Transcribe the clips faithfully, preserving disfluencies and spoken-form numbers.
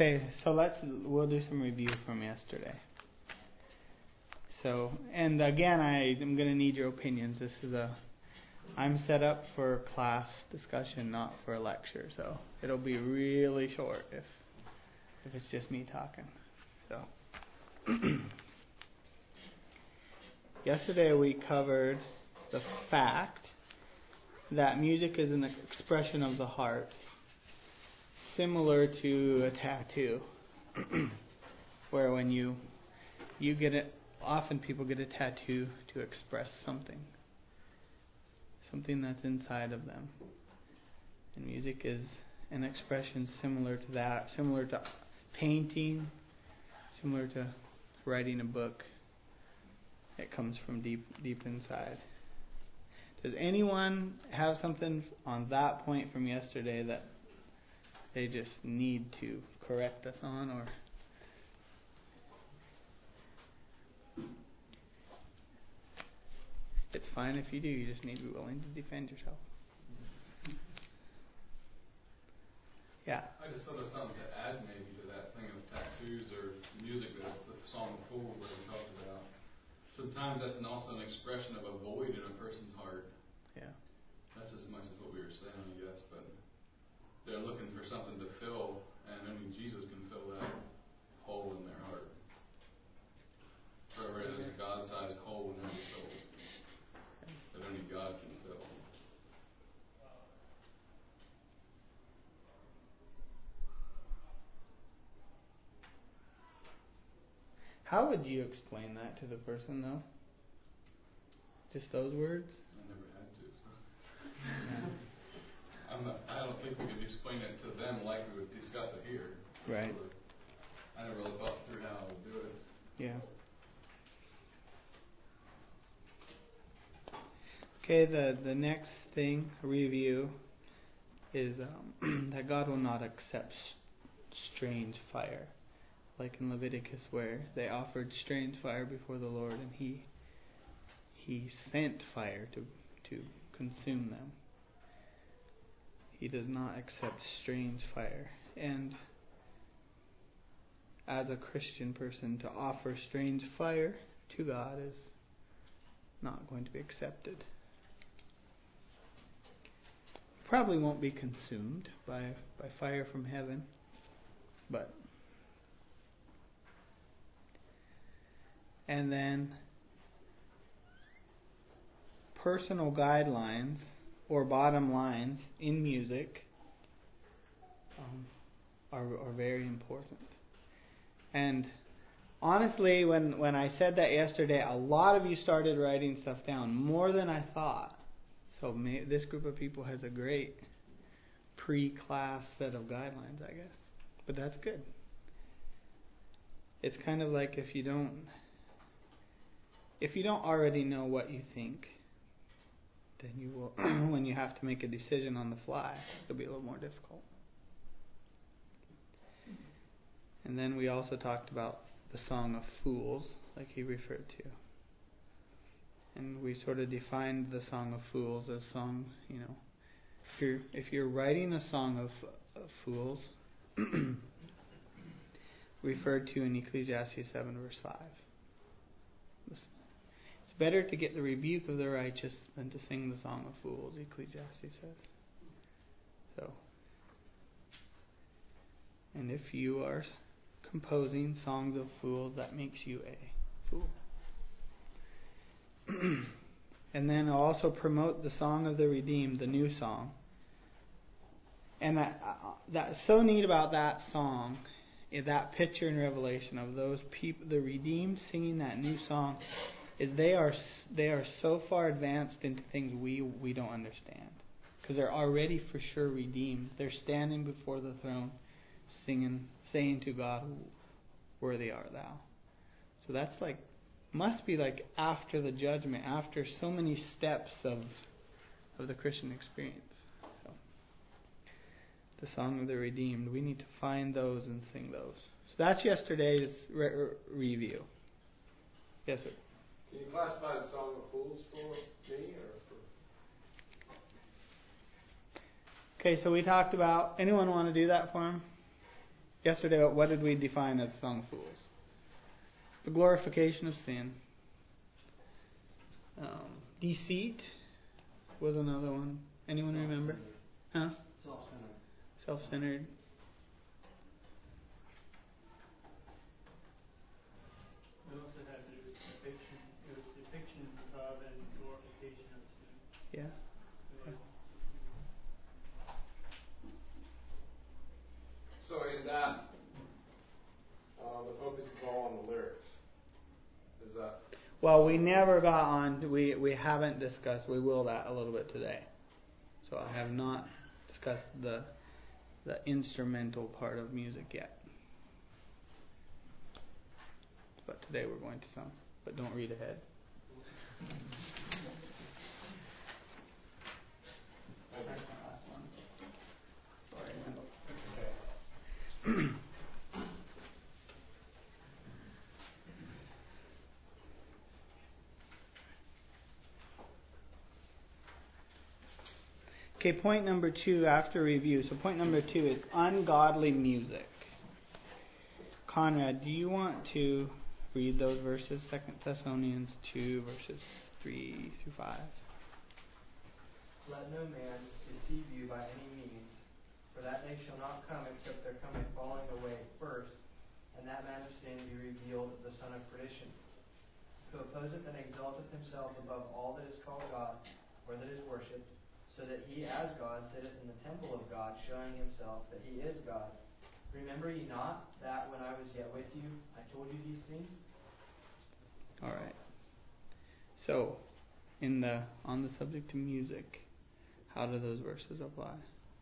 Okay, so let's we'll do some review from yesterday. So, and again, I am going to need your opinions. This is a I'm set up for class discussion, not for a lecture, so it'll be really short if if it's just me talking. So, yesterday we covered the fact that music is an expression of the heart, similar to a tattoo, where when you you get it, often people get a tattoo to express something. Something that's inside of them. And music is an expression similar to that, similar to painting, similar to writing a book. It comes from deep deep inside. Does anyone have something on that point from yesterday that they just need to correct us on, or it's fine if you do, you just need to be willing to defend yourself. Yeah. I just thought of something to add maybe to that thing of tattoos or music, that the Song of Fools that we talked about. Sometimes that's an also an expression of a void in a person's heart. Yeah. That's as much as what we were saying, I guess, but they're looking for something to fill, and only Jesus can fill that hole in their heart. For there's a God-sized hole in every soul that only God can fill. How would you explain that to the person, though? Just those words? I never had to. So. I'm not, I don't think we could explain it to them like we would discuss it here. Right. I never really thought through how I would do it. Yeah. Okay, the, the next thing, review, is um, that God will not accept strange fire. Like in Leviticus, where they offered strange fire before the Lord, and He He sent fire to to consume them. He does not accept strange fire. And as a Christian person, to offer strange fire to God is not going to be accepted. Probably won't be consumed by, by fire from heaven, but and then personal guidelines or bottom lines in music um, are are very important. And honestly, when, when I said that yesterday, a lot of you started writing stuff down, more than I thought. So may, this group of people has a great pre-class set of guidelines, I guess. But that's good. It's kind of like if you don't if you don't already know what you think, then you will when you have to make a decision on the fly, it'll be a little more difficult. And then we also talked about the Song of Fools, like he referred to. And we sort of defined the Song of Fools as song, you know, if you're, if you're writing a song of, of fools, referred to in Ecclesiastes seven verse five. It's better to get the rebuke of the righteous than to sing the song of fools, Ecclesiastes says. So, and if you are composing songs of fools, that makes you a fool. And then I'll also promote the Song of the Redeemed, the new song. And that uh, that's so neat about that song, is that picture in Revelation of those people, the redeemed, singing that new song, is they are they are so far advanced into things we we don't understand, because they're already for sure redeemed. They're standing before the throne, singing, saying to God, "Worthy art thou." So that's like. Must be like after the judgment, after so many steps of of the Christian experience. So, the Song of the Redeemed, we need to find those and sing those. So that's yesterday's re- re- review. Yes, sir. Can you classify the Song of Fools for me or for? Okay, so we talked about. Anyone want to do that for him? Yesterday, what did we define as Song of Fools? The glorification of sin. Um, deceit was another one. Anyone remember? Huh? Self-centered. Self-centered. It also had to do with depiction. It was depiction of and glorification of sin. Yeah. So, So in that, uh, the focus is all on the lyrics. Is that? Well, we never got on. We we haven't discussed. We will that a little bit today. So I have not discussed the the instrumental part of music yet. But today we're going to some. But don't read ahead. Okay, point number two after review. So point number two is ungodly music. Conrad, do you want to read those verses? Second Thessalonians two, verses three through five. Let no man deceive you by any means, for that day shall not come except there come a falling away first, and that man of sin be revealed, the son of perdition, who opposeth and exalteth himself above all that is called God, or that is worshipped, so that he as God sitteth in the temple of God, showing himself that he is God. Remember ye not that when I was yet with you, I told you these things? All right. So, in the on the subject of music, how do those verses apply?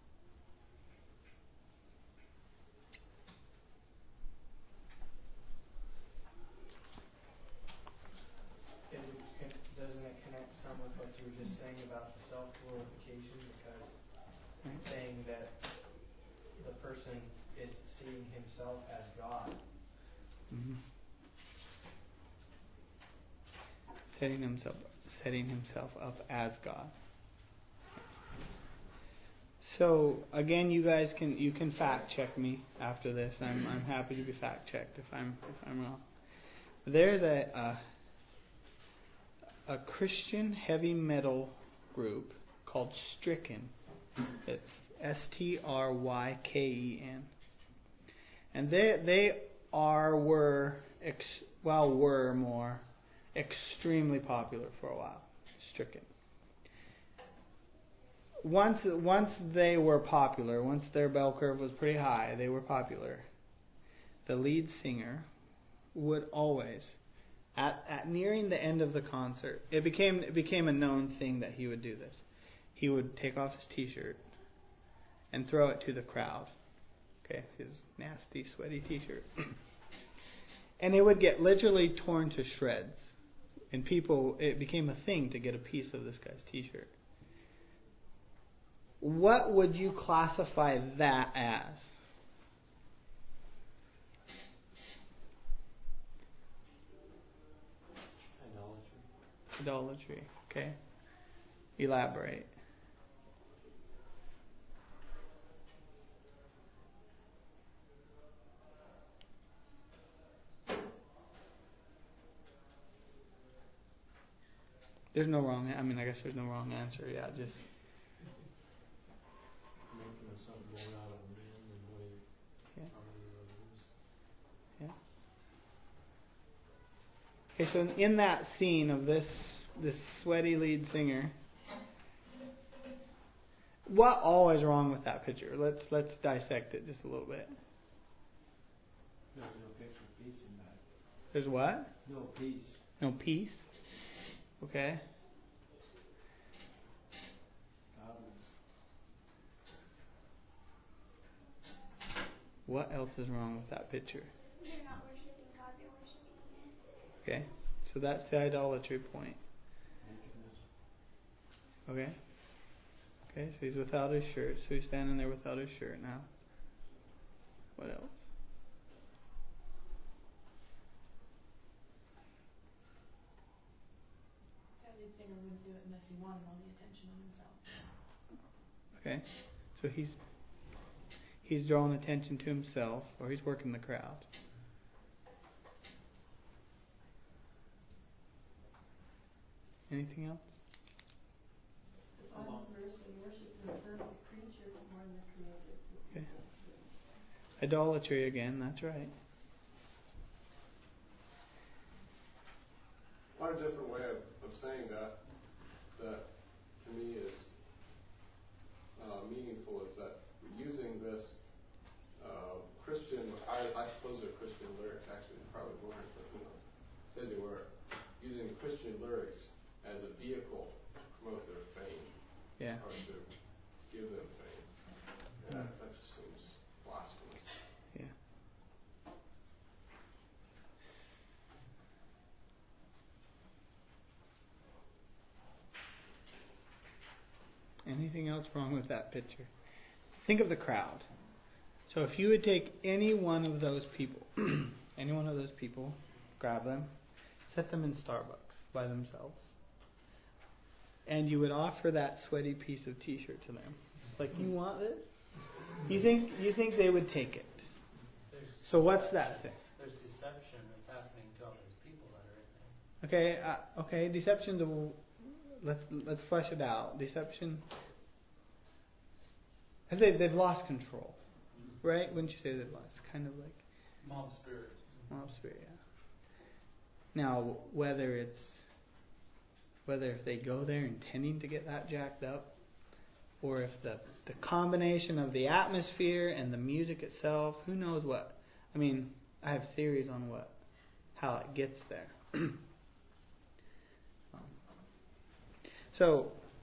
It would, con- doesn't it connect some with what you were just saying about the self-glorification? Because Right. it's saying that the person is seeing himself as God. Mm-hmm. Setting himself setting himself up as God. So again, you guys can you can fact check me after this. I'm I'm happy to be fact checked if I'm if I'm wrong. There's a a, a Christian heavy metal group called Stricken. It's S T R Y K E N, and they they are were ex, well were more extremely popular for a while. Stricken. Once once they were popular, once their bell curve was pretty high, they were popular. The lead singer would always, at at nearing the end of the concert, it became it became a known thing that he would do this. He would take off his T-shirt and throw it to the crowd. Okay, his nasty, sweaty T-shirt, and it would get literally torn to shreds. And people, it became a thing to get a piece of this guy's T-shirt. What would you classify that as? Idolatry. Idolatry. Okay. Elaborate. There's no wrong. I mean, I guess there's no wrong answer. Yeah, just. Making himself more out of man than what he Yeah. probably really is. Yeah. Okay, so in that scene of this this sweaty lead singer, what all is wrong with that picture? Let's let's dissect it just a little bit. There's no picture of peace in that. There's what? No peace. No peace. Okay. Godless. What else is wrong with that picture? They're not worshiping God, they're worshiping man. Okay. So that's the idolatry point. Nakedness. Okay. Okay, so he's without his shirt. So he's standing there without his shirt now. What else? That lead singer wouldn't do it unless he wanted all the attention on himself. Okay. So he's he's drawing attention to himself, or he's working the crowd. Anything else? The final verse, they worship the perfect creature more than the creator. Okay. Idolatry again, that's right. One different way of, of saying that, that to me is uh, meaningful, is that using this uh, Christian, I, I suppose they're Christian lyrics, actually, they probably weren't, but you know, say they were, using Christian lyrics as a vehicle to promote their fame, Yeah. or to give them fame. Yeah, that just seems blasphemous. Yeah. Anything else wrong with that picture? Think of the crowd. So if you would take any one of those people, any one of those people, grab them, set them in Starbucks by themselves, and you would offer that sweaty piece of T-shirt to them. Like, you want this? You think you think they would take it? There's So what's that thing? There's deception that's happening to all those people that are in there. Okay, uh, okay, deception's a, let's let's flesh it out. Deception. I say they've lost control, right? Wouldn't you say they've lost? Kind of like Mob spirit. mob spirit, yeah. Now, whether it's whether if they go there intending to get that jacked up, or if the the combination of the atmosphere and the music itself, who knows what? I mean, I have theories on what how it gets there. um, so,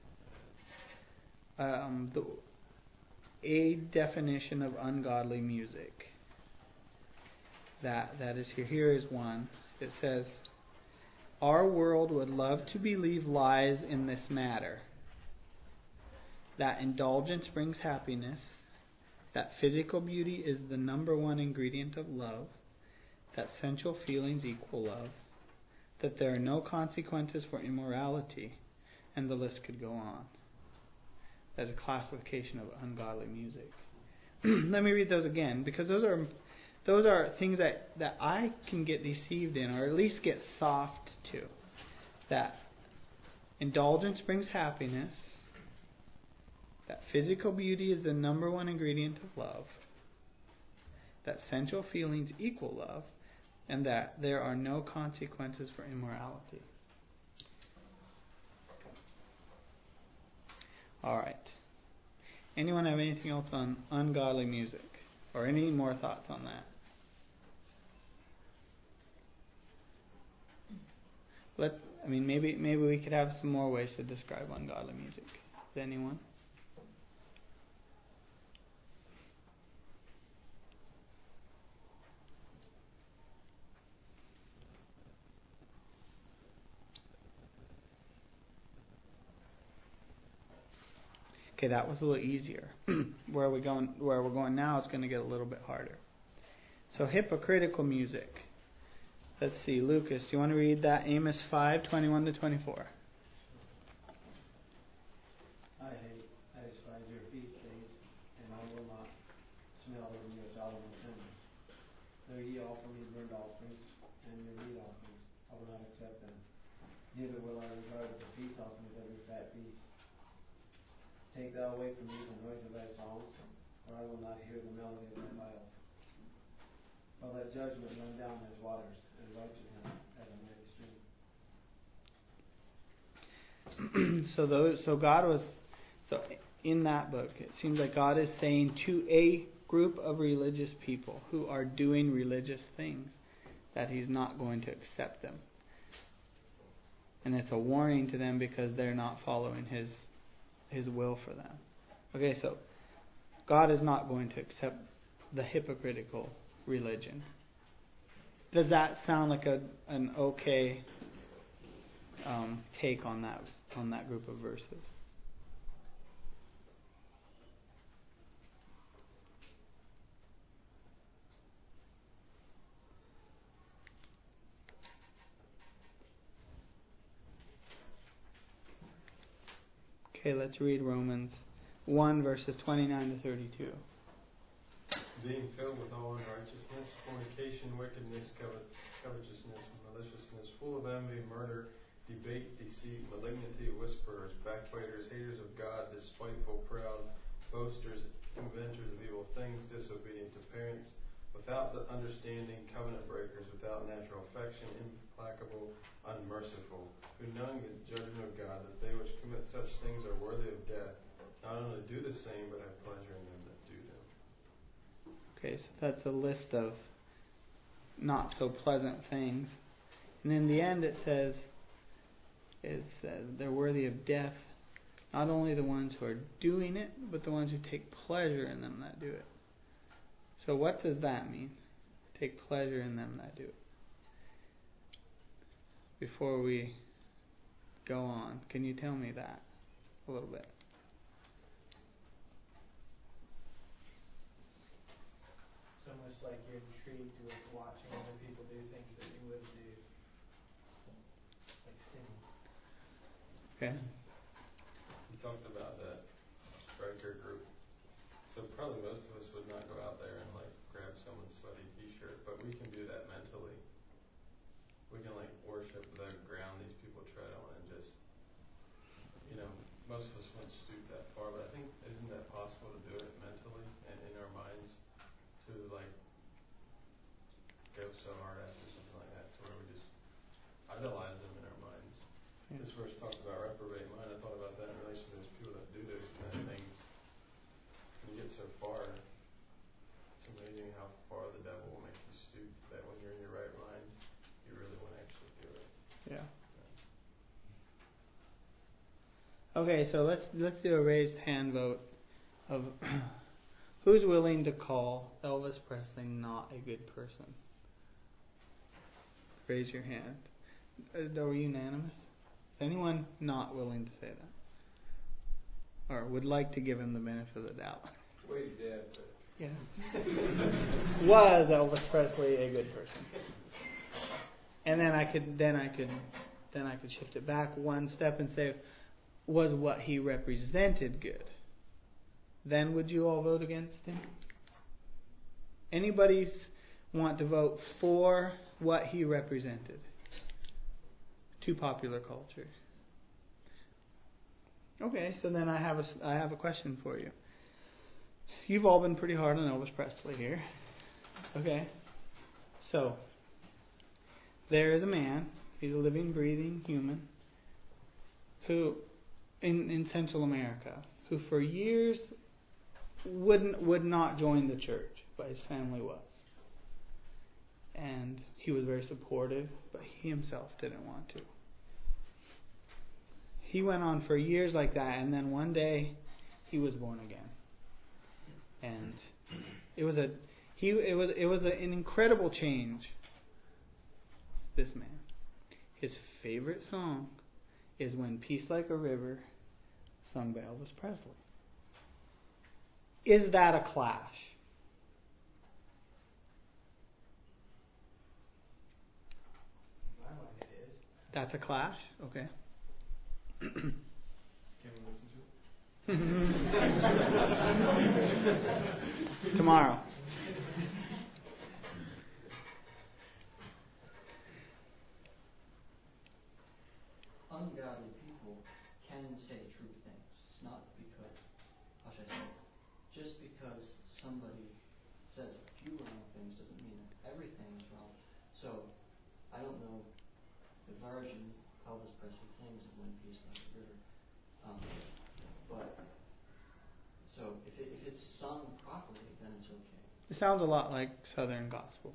um, the a definition of ungodly music that that is here. Here is one. It says, our world would love to believe lies in this matter. That indulgence brings happiness. That physical beauty is the number one ingredient of love. That sensual feelings equal love. That there are no consequences for immorality. And the list could go on. That's a classification of ungodly music. Let me read those again, because those are those are things that, that I can get deceived in, or at least get soft to. That indulgence brings happiness. That physical beauty is the number one ingredient of love. That sensual feelings equal love. And that there are no consequences for immorality. Alright. Anyone have anything else on ungodly music? Or any more thoughts on that? Let I mean maybe maybe we could have some more ways to describe ungodly music. Is anyone? Okay, that was a little easier. where we going? Where we're going now is going to get a little bit harder. So hypocritical music. Let's see, Lucas, do you want to read that? Amos five twenty-one to twenty-four. I hate, I despise your feast days, and I will not smell of your solemn assemblies. Though ye offer me burnt offerings and your meat offerings, I will not accept them. Neither will I regard the peace offerings of your fat beasts. Take thou away from me the noise of thy songs, for I will not hear the melody of thy viols. But let judgment run down as waters, and righteousness as a mighty stream. so those, so God was, so in that book, it seems like God is saying to a group of religious people who are doing religious things that He's not going to accept them, and it's a warning to them because they're not following His His will for them. Okay, so God is not going to accept the hypocritical religion. Does that sound like a an okay um, take on that on that group of verses? Okay, let's read Romans one verses twenty-nine to thirty-two. being filled with all unrighteousness, fornication, wickedness, covet- covetousness, maliciousness, full of envy, murder, debate, deceit, malignity, whisperers, backbiters, haters of God, despiteful, proud, boasters, inventors of evil things, disobedient to parents, without the understanding, covenant breakers, without natural affection, implacable, unmerciful, who knowing the judgment of God, that they which commit such things are worthy of death, not only do the same, but have pleasure in them that do them. Okay, so that's a list of not so pleasant things. And in the end it says, it says they're worthy of death, not only the ones who are doing it, but the ones who take pleasure in them that do it. So what does that mean? Take pleasure in them that do it. Before we go on, can you tell me that a little bit? It's almost like you're intrigued with watching other people do things that you would do, like sinning. Okay. You talked about that striker group. So probably most of us would not go out there and like grab someone's sweaty t-shirt, but we can do that mentally. We can like worship the ground these people tread on and just, you know, most of us wouldn't stoop that far, but I think, isn't that possible to do it mentally and in our minds to like go so hard after something like that to where we just idolize them in our minds? Yeah. This verse talks about reprobate mind. I thought about that in relation to those people that do those kind of things. When you get so far, it's amazing how far the devil will make you stoop that when you're in your right mind, you really want to actually do it. Yeah. Okay, so let's let's do a raised hand vote of who's willing to call Elvis Presley not a good person. Raise your hand. Are we unanimous? Is anyone not willing to say that? Or would like to give him the benefit of the doubt? Well, he's dead, but... Yeah. Was Elvis Presley a good person? And then I could then I could then I could shift it back one step and say, was what he represented good? Then would you all vote against him? Anybody want to vote for what he represented to popular culture? Okay, so then I have a, I have a question for you. You've all been pretty hard on Elvis Presley here. Okay, so there is a man, he's a living, breathing human, who in, in Central America, who for years wouldn't would not join the church, but his family was. And he was very supportive, but he himself didn't want to. He went on for years like that, and then one day he was born again. And it was a he it was it was a, an incredible change. This man, his favorite song is "When Peace Like a River," sung by Elvis Presley. Is that a clash? In my mind it is. That's a clash? Okay. Can we listen to it? Tomorrow. Ungodly people can say true things. It's not because, how should I say, just because somebody says a few wrong things doesn't mean that everything is wrong. So, I don't know the version Elvis Presley sings of "When Peace Like a River," um, but so if it, if it's sung properly, then it's okay. It sounds a lot like Southern gospel.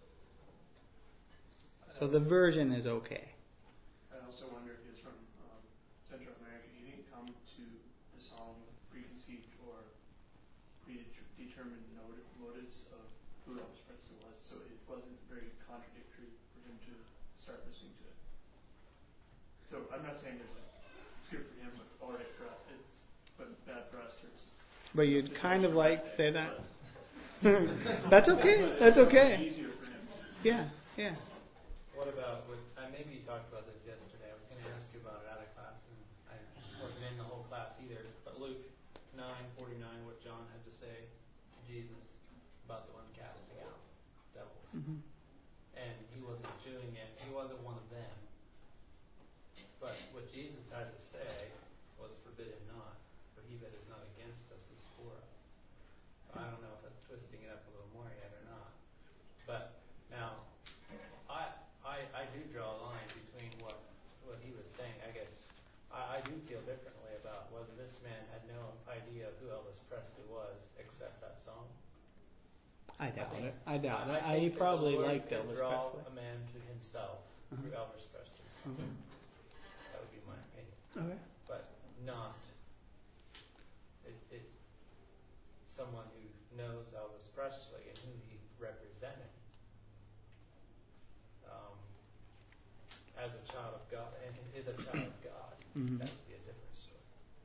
So the version is okay. I also wonder if it's from um, Central America. He didn't come to the song with preconceived or predetermined motives of who Elvis Presley was, so it wasn't very contradictory for him to start listening to it. So I'm not saying there's like it's good for him, but all right for us, it's but bad for us. There's But you'd kind of like say that. That's okay. That's okay. Easier for him. Yeah, yeah. What about, what, uh, maybe you talked about this yesterday. I was going to ask you about it out of class, and I wasn't in the whole class either. But Luke nine forty-nine, what John had to say to Jesus about the one casting out devils. Mm-hmm. And he wasn't doing it, he wasn't one of them. But what Jesus had to say was, forbid him not, for he that is not against us is for us. So I don't know if that's twisting it up a little more yet or not. But now, I I, I do draw a line between what, what he was saying. I guess I, I do feel differently about whether this man had no idea of who Elvis Presley was except that song. I doubt I think, it. I doubt I, it. I I, he think probably the Lord liked could Elvis draw Presley. a man to himself Uh-huh. through Elvis Presley's song. Okay. That would be my opinion. Okay. But not it, it someone who knows Elvis Presley and who he represented um, as a child of God and is a child of God. Mm-hmm. That would be a different story.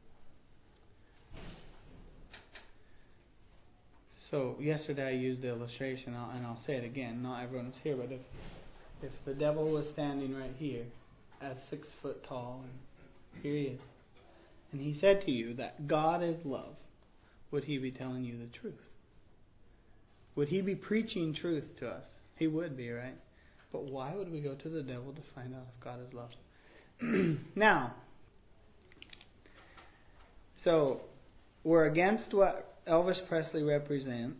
So yesterday I used the illustration, I'll, and I'll say it again. Not everyone was here, but if if the devil was standing right here, as six foot tall, and here he is, and he said to you that God is love, would he be telling you the truth? Would he be preaching truth to us? He would be, right? But why would we go to the devil to find out if God is love? Now, so we're against what Elvis Presley represents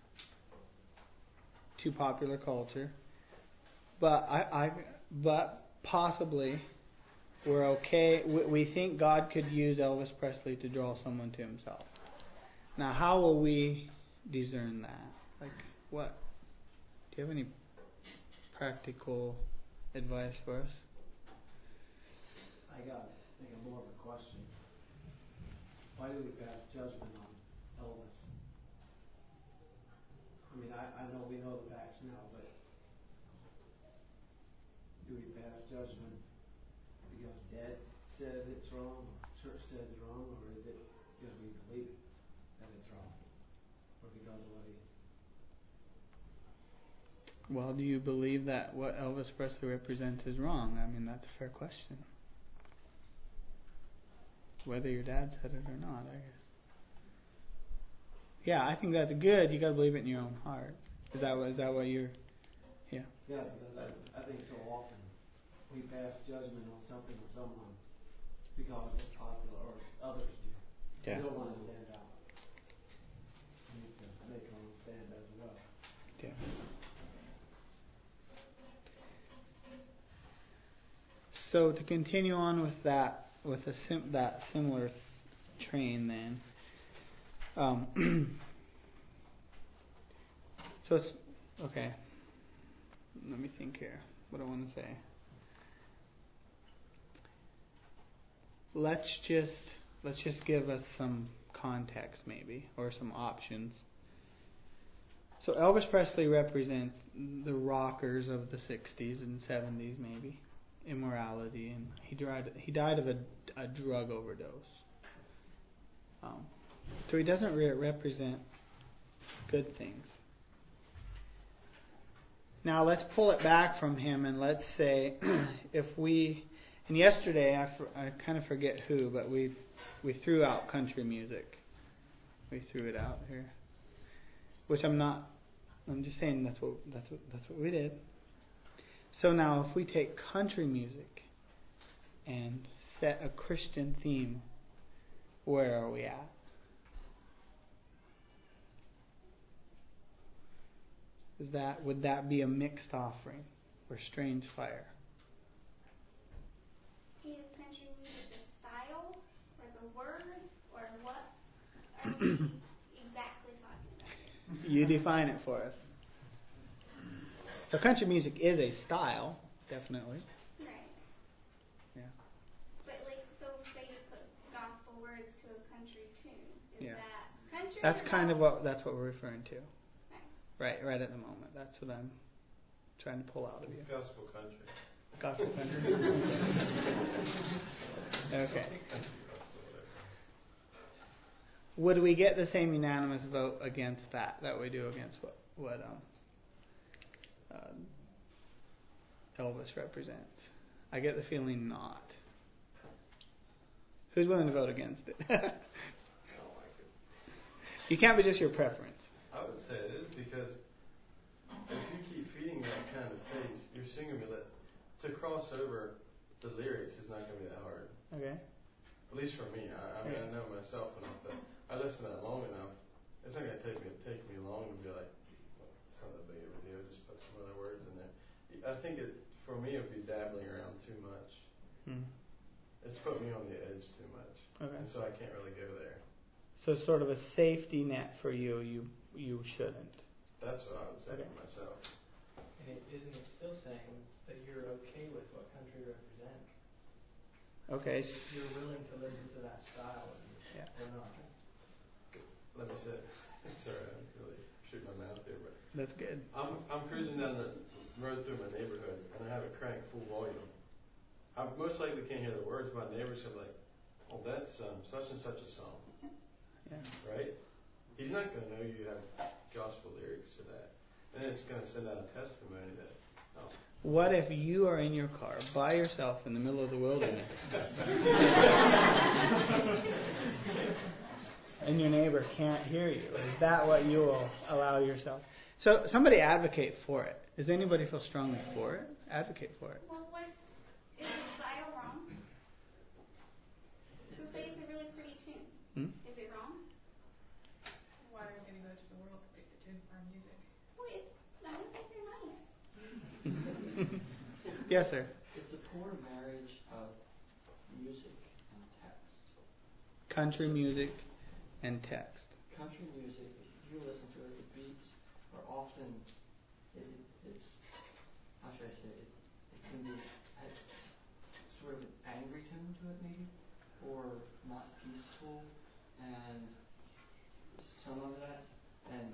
to popular culture, but I, I but possibly we're okay. We, we think God could use Elvis Presley to draw someone to himself. Now, how will we discern that? Like, what? Do you have any practical advice for us? I got I think more of a question. Why do we pass judgment on Elvis? I mean, I, I know we know the facts now, but do we pass judgment because Dad says it's wrong, or church says it's wrong, or is it because we believe that it's wrong, or because of what he? Well, do you believe that what Elvis Presley represents is wrong? I mean, that's a fair question. Whether your dad said it or not, I guess. Yeah, I think that's good. You got to believe it in your own heart. Is that what, is that what you're? Yeah. Yeah, because I, I think so often we pass judgment on something or someone because it's popular or others do. Yeah. We don't want to stand out. We need to make our own stand as well. Yeah. So to continue on with that, with a sim- that similar th- train, then. Um, so it's okay. Let me think here. What do I want to say? Let's just let's just give us some context, maybe, or some options. So Elvis Presley represents the rockers of the sixties and seventies, maybe. Immorality, and he died. He died of a, a drug overdose. Um, so he doesn't re- represent good things. Now let's pull it back from him, and let's say if we. And yesterday, I, for, I kind of forget who, but we we threw out country music. We threw it out here, which I'm not. I'm just saying that's what that's what that's what we did. So now, if we take country music and set a Christian theme, where are we at? Is that would that be a mixed offering or strange fire? Is country music a style, or the word, or what are we exactly talking about here? You define it for us. So country music is a style, definitely. Right. Yeah. But like, so say you put gospel words to a country tune. Is Yeah. that country? That's or kind of gospel? what that's what we're referring to. Right. Right, right at the moment. That's what I'm trying to pull out of you. It's gospel country. Gospel country. Okay. Would we get the same unanimous vote against that that we do against what what um, uh, Elvis represents? I get the feeling not. Who's willing to vote against it? You can't be just your preference. I would say it is because if you keep feeding that kind of pace, your singer will let to cross over the lyrics is not going to be that hard. Okay. At least for me. I, I mean, Okay. I know myself enough that I listen to that long enough. It's not going to take me take me long to be like, well, it's not that big of a deal. Just put some other words in there. I think it for me it would be dabbling around too much. Hmm. It's put me on the edge too much. Okay. And so I can't really go there. So sort of a safety net for you. You you shouldn't. That's what I would say Okay. for myself. And it, isn't it still saying that you're okay with what country represents? Okay. You're willing to listen to that style Yeah. or not? Let me say, sorry, I'm really shooting my mouth here, but That's good. I'm I'm cruising down the road through my neighborhood and I have it cranked full volume. I most likely can't hear the words, but my neighbors are like, "Oh, that's um, such and such a song." Yeah. Right? He's not going to know you have gospel lyrics to that. And it's going to send out a testimony that, oh. What if you are in your car by yourself in the middle of the wilderness and your neighbor can't hear you? Is that what you will allow yourself? So somebody advocate for it. Does anybody feel strongly for it? Advocate for it. Well, what is the style wrong? So say it's a really pretty tune. Hmm? Is it wrong? Why are we going to go to the world to pick the tune for our music? Well, it's not like they're nice. Yes, sir. It's a poor marriage of music and text. Country music and text. Country music, if you listen to it, the beats are often, it, it's, how should I say it, it can be has sort of an angry tone to it maybe, or not peaceful, and some of that, and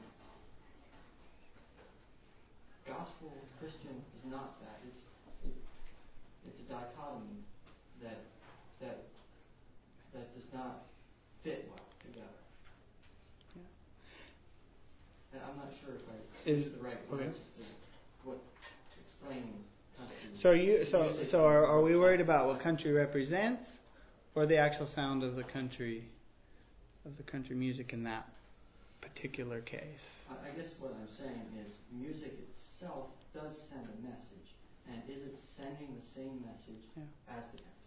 gospel Christian is not that. It's it, it's a dichotomy that that that does not fit well together. Yeah. And I'm not sure if I Is- use the right okay. words to what explain country. So you so music so are, are we and worried about what country represents, or the actual sound of the country, of the country music in that particular case? I I guess what I'm saying is music itself does send a message, and is it sending the same message Yeah. as the text?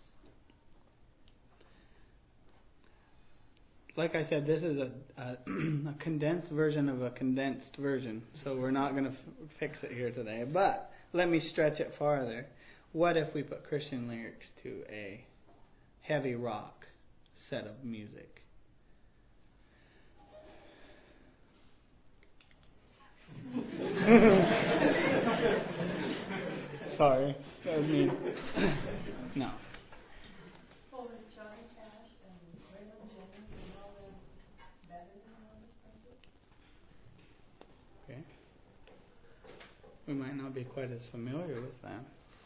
Like I said, this is a, a, a condensed version of a condensed version, so we're not going to f- fix it here today. But let me stretch it farther. What if we put Christian lyrics to a heavy rock set of music? Sorry, that was mean. No. Well, with Johnny Cash and Waylon Jennings and all them better than Elvis Presley? Okay. We might not be quite as familiar with them.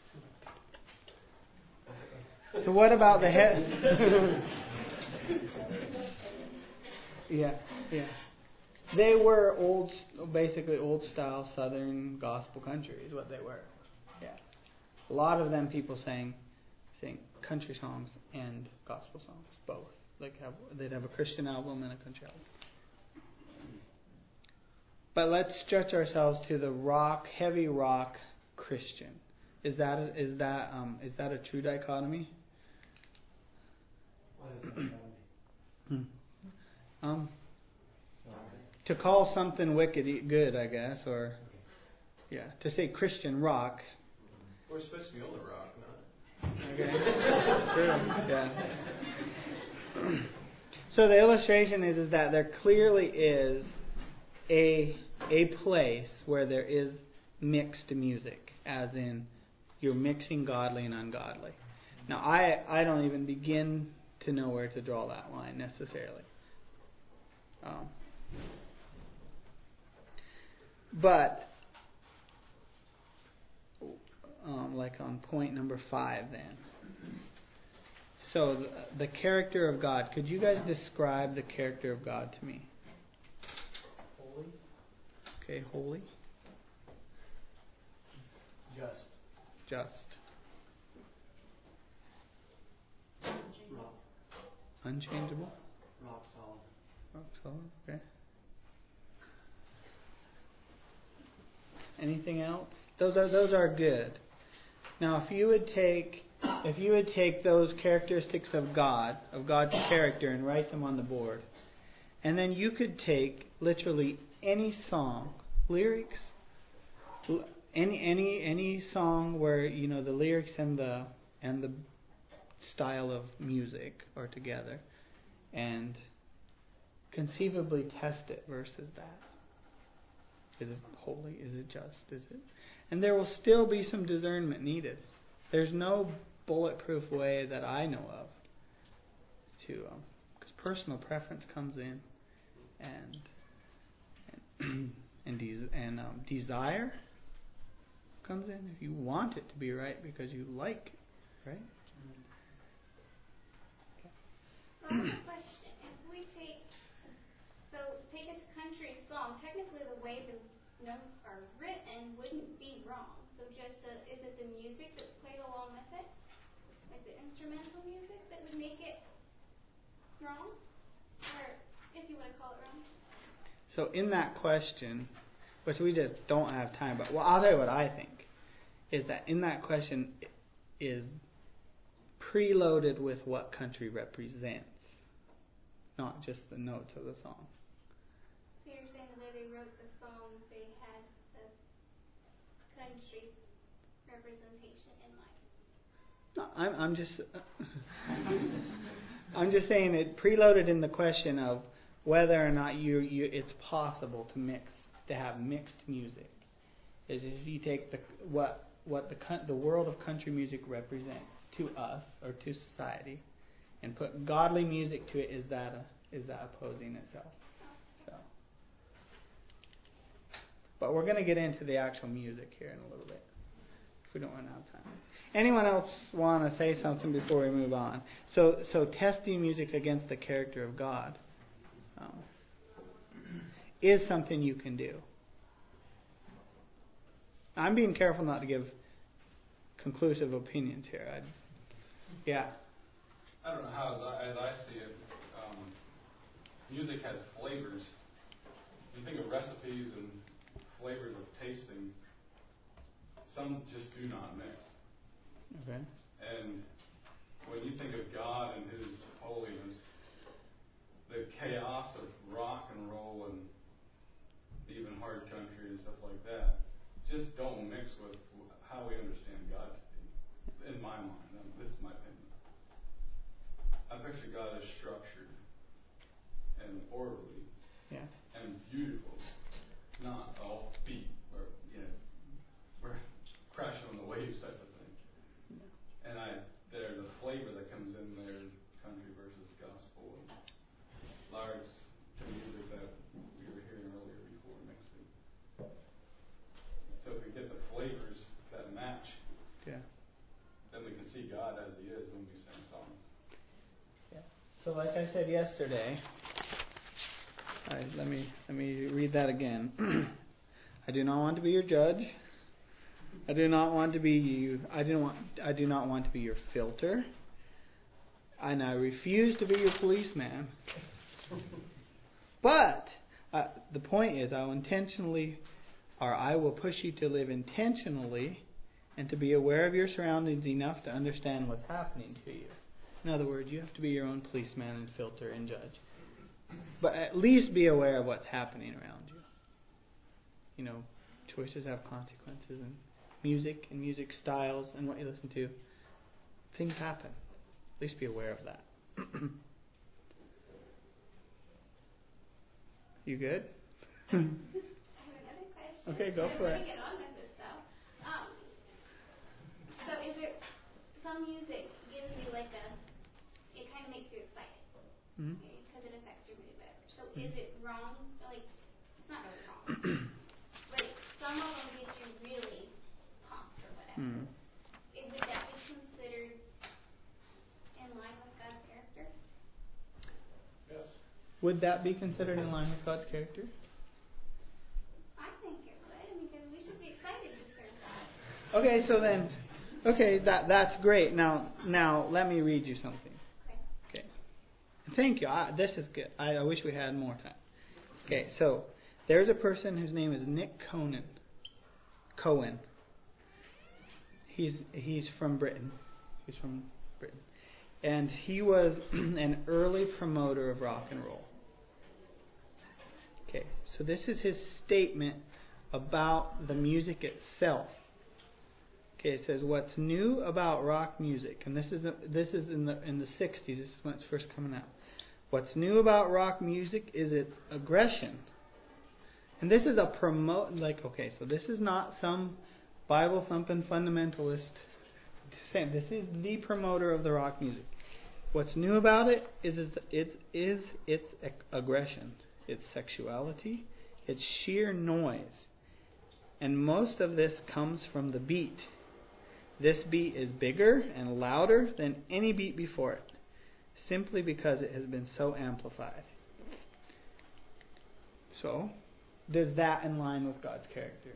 So what about the head? yeah, yeah. They were old, basically old style Southern gospel country is what they were. Yeah. A lot of them people sang, sing country songs and gospel songs, both. Like have, they'd have a Christian album and a country album. But let's stretch ourselves to the rock, heavy rock Christian. Is that a, is that um, is that a true dichotomy? What is that? Hmm. Um, to call something wicked e- good, I guess, or yeah, to say Christian rock. We're supposed to be on the rock, not. Okay, true. Yeah. So the illustration is is that there clearly is a a place where there is mixed music, as in you're mixing godly and ungodly. Now I I don't even begin to know where to draw that line necessarily. Um, but um, like on point number five then. So the, the character of God. Could you guys describe the character of God to me? Holy, Okay, holy, just, just, Rock, unchangeable, rock solid. rock solid. Okay. Anything else? Those are those are good. Now, if you would take if you would take those characteristics of God, of God's character, and write them on the board, and then you could take literally any song, lyrics, any any any song where you know the lyrics and the and the style of music are together, and conceivably test it versus that. Is it holy? Is it just? Is it? And there will still be some discernment needed. There's no bulletproof way that I know of to, because um, personal preference comes in, and and and, des- and um, desire comes in. If you want it to be right because you like it, right? So I have a question. If we take, so take a country song, technically the way the notes are written wouldn't be wrong. So just the, is it the music that's played along with it? Like the instrumental music that would make it wrong? Or if you want to call it wrong? So in that question, which we just don't have time, but well, I'll tell you what I think, is that in that question is preloaded with what country represents, not just the notes of the song. So you're saying the way they wrote the song, they had the country representation in mind? No, I'm, I'm just I'm just saying it preloaded in the question of whether or not you, you it's possible to mix, to have mixed music. Is if you take the what what the the world of country music represents to us or to society, and put godly music to it, is that a, is that opposing itself? So, but we're going to get into the actual music here in a little bit, if we don't run out of time. Anyone else want to say something before we move on? So, so testing music against the character of God um, is something you can do. I'm being careful not to give conclusive opinions here. I'd, yeah. I don't know how, as I, as I see it, um, music has flavors. You think of recipes and flavors of tasting, some just do not mix. Okay. And when you think of God and His holiness, the chaos of rock and roll and even hard country and stuff like that just don't mix with how we understand God to be, in my mind. I mean, this is my opinion. I picture God as structured and orderly, yeah, and beautiful, not all beat or you know we're crashing on the waves type of thing. Yeah. And I there's a flavor that comes in there, country versus gospel, and lyrics to music that we were hearing earlier before mixing. So if we get the flavors that match, yeah, then we can see God as He is when we sing songs. Yeah. So like I said yesterday, all right, let me let me read that again. I do not want to be your judge. I do not want to be you. I do want. I do not want to be your filter. And I refuse to be your policeman. But uh, the point is, I will intentionally, or I will push you to live intentionally, and to be aware of your surroundings enough to understand what's happening to you. In other words, you have to be your own policeman and filter and judge. But at least be aware of what's happening around you. You know, choices have consequences, and music and music styles and what you listen to, things happen. At least be aware of that. You good? I have another question. Okay, go for it. I want to get on with this stuff. Um, so is it, some music gives you like a, it kind of makes you excited. Mm-hmm. Because it affects your mood, whatever. So is it wrong? Like, it's not really wrong. But some of them get you really pumped or whatever. Mm-hmm. It, would that be considered in line with God's character? Yes. Would that be considered in line with God's character? I think it would. I mean, because we should be excited to serve God. Okay, so then, okay, that that's great. Now, now let me read you something. Okay. Okay. Thank you. I, this is good. I, I wish we had more time. Okay, so there's a person whose name is Nick Conan. Cohen. He's he's from Britain. He's from Britain. And he was an early promoter of rock and roll. Okay, so this is his statement about the music itself. Okay, it says what's new about rock music, and this is this is in the in the sixties. This is when it's first coming out. What's new about rock music is its aggression. And this is a promote like okay, so this is not some Bible thumping fundamentalist saying this is the promoter of the rock music. What's new about it is is its is its aggression, its sexuality, its sheer noise. And most of this comes from the beat. This beat is bigger and louder than any beat before it, simply because it has been so amplified. So, does that in line with God's character?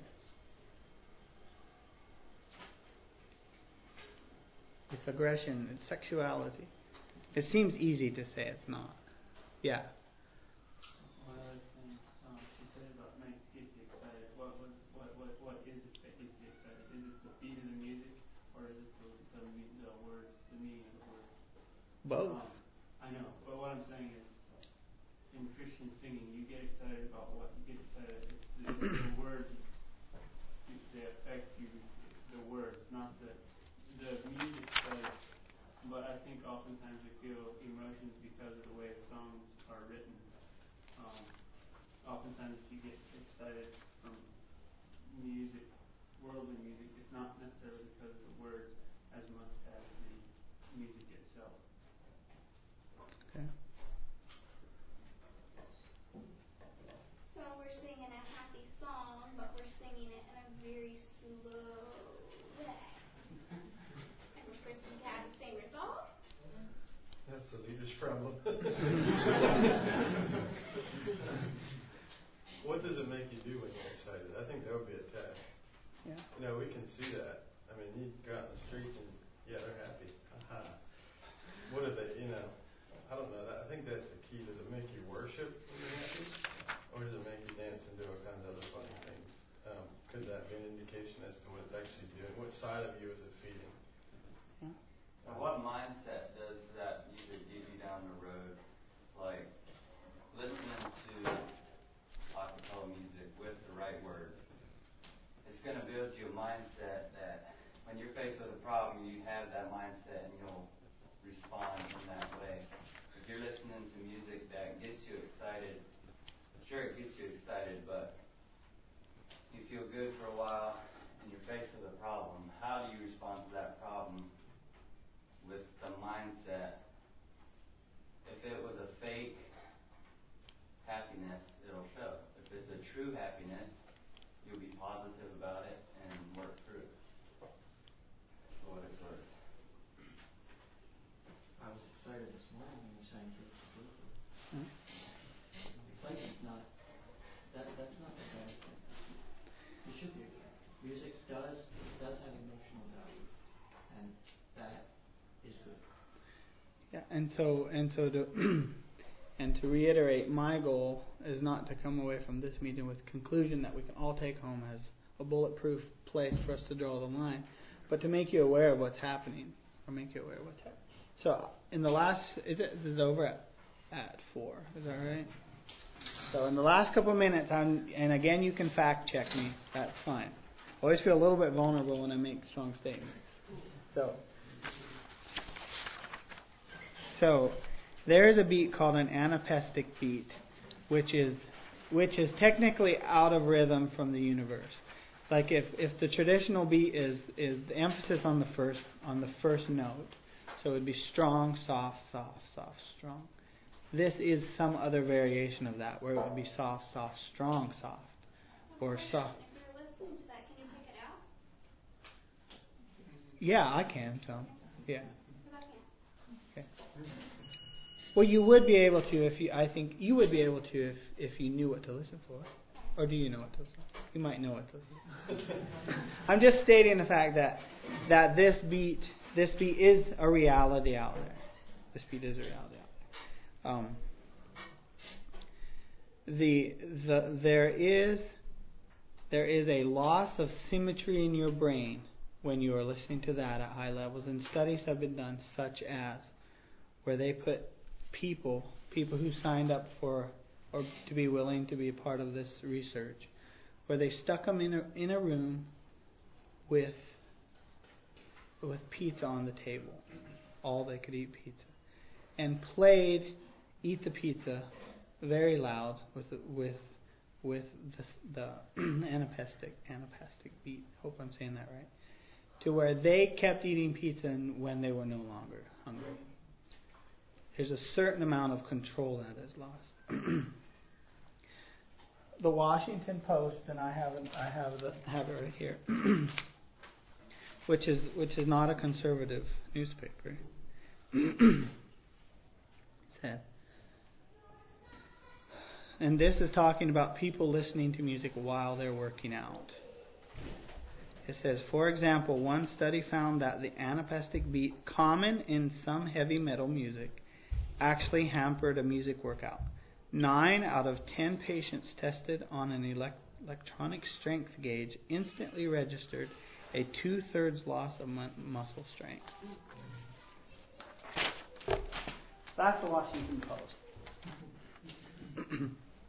It's aggression, it's sexuality. It seems easy to say it's not. Yeah. One other thing, um, she said about make gets you excited. What was what what what is it that gets you excited? Is it the beat of the music, or is it the the, the words, the meaning of the words? Both. Um, I know, but what I'm saying is, in Christian singing, you get excited about what you get excited. It's the, the words, they affect you. The words, not the the music does. But I think oftentimes we feel emotions because of the way the songs are written. Um, oftentimes if you get excited from music, worldly music, it's not necessarily because of the words as much as the music itself. Okay. So we're singing a happy song, but we're singing it in a very slow way. And we're supposed to have the same result? That's the leader's problem. What does it make you do when you're excited? I think that would be a test. Yeah. You know, we can see that. I mean, you go out in the streets and, yeah, they're happy. Aha. What are they, you know, I don't know. That, I think that's the key. Does it make you worship when you're happy? Or does it make you dance and do all kinds of other funny things? Um, could that be an indication as to what it's actually doing? What side of you is it feeding? And what mindset does that usually give you down the road? Like listening to acapella music with the right words. It's going to build you a mindset that when you're faced with a problem, you have that mindset and you'll respond in that way. If you're listening to music that gets you excited, sure it gets you excited, but you feel good for a while and you're faced with a problem. How do you respond to that problem? With the mindset, if it was a fake happiness, it'll show. If it's a true happiness, you'll be positive about it and work through it. For what it's worth. I was excited this morning when you sang Church of Joyful. Hmm? Excitement's not, that, that's not the bad thing. You should be excited. Music does, does have emotional value. And that is good. Yeah, and so and so to and to reiterate, my goal is not to come away from this meeting with a conclusion that we can all take home as a bulletproof place for us to draw the line, but to make you aware of what's happening, or make you aware of what's happening. So in the last, is it this is over at at four? Is that right? So in the last couple of minutes, I'm, and again, you can fact check me. That's fine. I always feel a little bit vulnerable when I make strong statements. So. So, there is a beat called an anapestic beat, which is which is technically out of rhythm from the universe. Like if, if the traditional beat is, is the emphasis on the first on the first note, so it would be strong, soft, soft, soft, strong. This is some other variation of that, where it would be soft, soft, strong, soft, or soft. If you're listening to that, can you pick it out? Yeah, I can. So, yeah. Because I can't. Okay. Well, you would be able to if you. I think you would be able to if, if you knew what to listen for, or do you know what to listen for? You might know what to listen for. I'm just stating the fact that that this beat, this beat is a reality out there. This beat is a reality out there. Um, the the there is there is a loss of symmetry in your brain when you are listening to that at high levels. And studies have been done such as where they put people, people who signed up for or to be willing to be a part of this research, where they stuck them in a, in a room with with pizza on the table. All they could eat pizza. And played Eat the Pizza very loud with with with the, the anapestic anapestic beat. Hope I'm saying that right. To where they kept eating pizza when they were no longer hungry. There's a certain amount of control that is lost. The Washington Post, and I have it, I have the have it right here, which is which is not a conservative newspaper. Said, and this is talking about people listening to music while they're working out. It says, for example, one study found that the anapestic beat, common in some heavy metal music, actually hampered a music workout. Nine out of ten patients tested on an elect- electronic strength gauge instantly registered a two-thirds loss of mu- muscle strength. That's the Washington Post.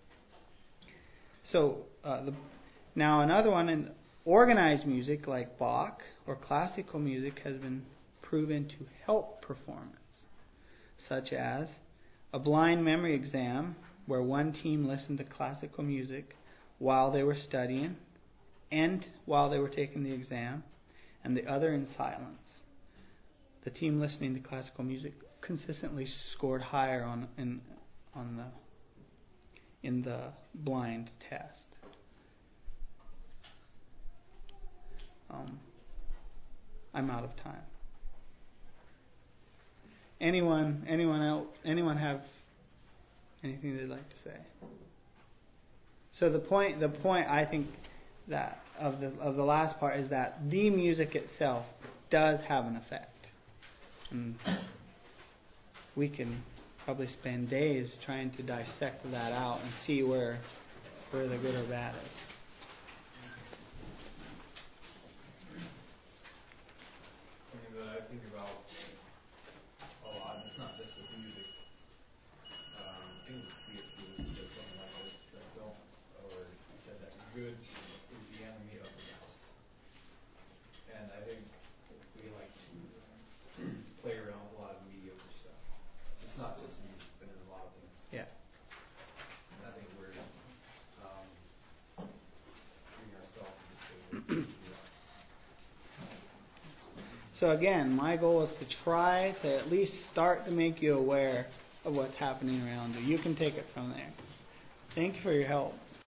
So, uh, the, now another one, in organized music like Bach or classical music has been proven to help performance, such as a blind memory exam where one team listened to classical music while they were studying and while they were taking the exam, and the other in silence. The team listening to classical music consistently scored higher on in on the in the blind test. Um, I'm out of time. Anyone, anyone else, anyone have anything they'd like to say? So the point, the point I think that of the of the last part is that the music itself does have an effect, and we can probably spend days trying to dissect that out and see where where the good or bad is. Something that I think about a lot, and it's not just with music. Um, I think it was C S Lewis said something like this, that don't, or he said that good is the enemy of the best. And I think we like to play around with a lot of mediocre stuff. It's not just music, but in a lot of things. Yeah. And I think we're um, bringing ourselves to this table. So again, my goal is to try to at least start to make you aware of what's happening around you. You can take it from there. Thank you for your help.